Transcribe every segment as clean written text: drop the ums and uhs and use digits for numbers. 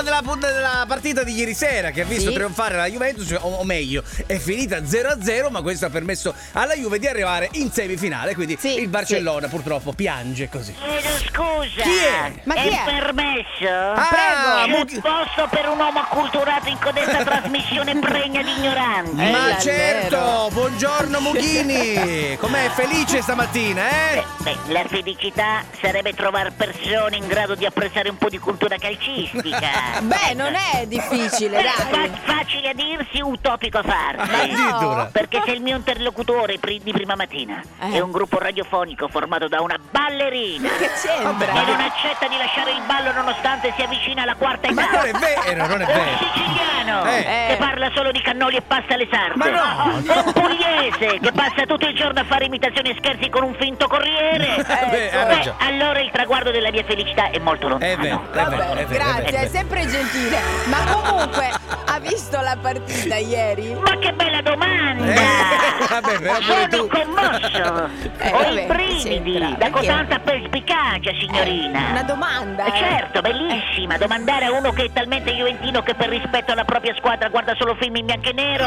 della partita di ieri sera che ha visto trionfare la Juventus, o meglio, è finita 0-0, ma questo ha permesso alla Juve di arrivare in semifinale, quindi il Barcellona purtroppo piange così. Chiedo scusa. Chi è? Ma chi è? Permesso? Prego. C'è posto per un uomo acculturato in codesta trasmissione pregna di ignoranti. Ma certo, buongiorno Mughini. Com'è, felice stamattina, eh? Beh, la felicità sarebbe trovare persone in grado di apprezzare un po' di cultura calcistica. Beh, non è difficile, dai. Facile a dirsi, utopico a farsi. Addirittura. Perché se il mio interlocutore di prima mattina è un gruppo radiofonico formato da una ballerina Che c'entra? e non accetta di lasciare il ballo nonostante si avvicina alla quarta età. Ma non è vero, non è Un vero. siciliano che parla solo di cannoli e pasta alle sarde. Ma no. Un pugliese che passa tutto il giorno a fare imitazioni e scherzi con un finto corriere. ha ragione. Allora il traguardo della mia felicità è molto lontano. È vero, Vabbè, grazie, è sempre gentile. Ma comunque, ha visto la partita ieri? Ma che bella domanda! Vabbè, però pure Sono tu. commosso! Ho vabbè, i brividi c'entra, da cotanta perspicacia, signorina! Una domanda. Certo, bellissima! Domandare a uno che è talmente juventino che per rispetto alla propria squadra guarda solo film in bianco e nero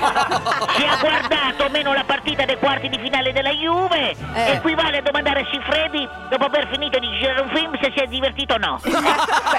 si ha guardato o meno la partita dei quarti di finale della Juve equivale a domandare a Siffredi, dopo aver finito di girare un film, se si è divertito o no. Beh,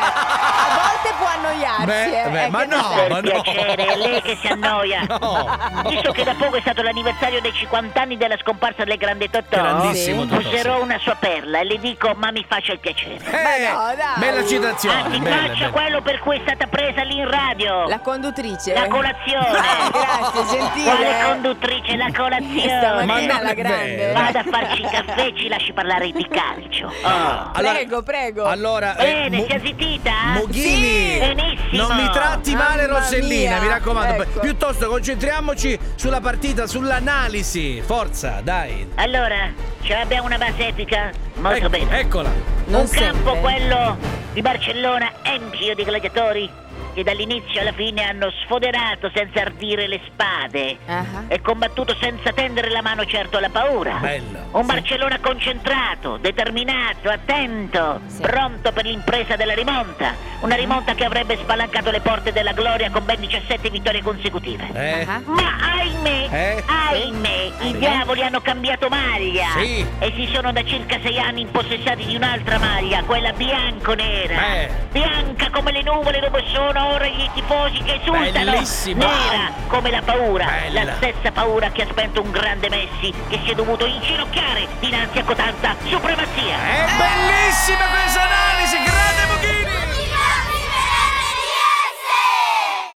a volte può annoiarsi. ma che no, ne sai? ma Per piacere, è lei che si annoia. No. Visto che da poco è stato l'anniversario dei 50 anni della scomparsa del grande Totò, Grandissimo Totò, userò una sua perla e le dico: ma mi faccia il piacere. Ma no, dai. Bella citazione. Anzi, bella, faccia bella. quello per cui è stata presa lì in radio. La conduttrice? La colazione. Grazie, gentile. Quale conduttrice? La colazione. Stamattina non alla è grande. vero. Vada a farci il caffè e ci lasci parlare di calcio. Prego, prego. Allora, Bene, si è zittita? Mughini, Benissimo. non mi tratti male, Mamma Rossellina, mia. mi raccomando. Ecco. Piuttosto concentriamoci sulla partita, sull'analisi. Forza, dai. Allora, ce l'abbiamo una base epica? Molto bene. Eccola. Non Un campo, sempre. quello di Barcellona, empio di gladiatori che dall'inizio alla fine hanno sfoderato senza ardire le spade e combattuto senza tendere la mano certo alla paura. Bello. Un Barcellona concentrato, determinato, attento, pronto per l'impresa della rimonta. Una rimonta che avrebbe spalancato le porte della gloria con ben 17 vittorie consecutive. Ma ahimè, i diavoli hanno cambiato maglia e si sono da circa 6 anni impossessati di un'altra maglia, quella bianco-nera. Bianca come le nuvole dove sono ora gli tifosi che esultano. Bellissima. Nera come la paura, Bella. la stessa paura che ha spento un grande Messi che si è dovuto inginocchiare dinanzi a cotanta supremazia. È bellissima questa analisi,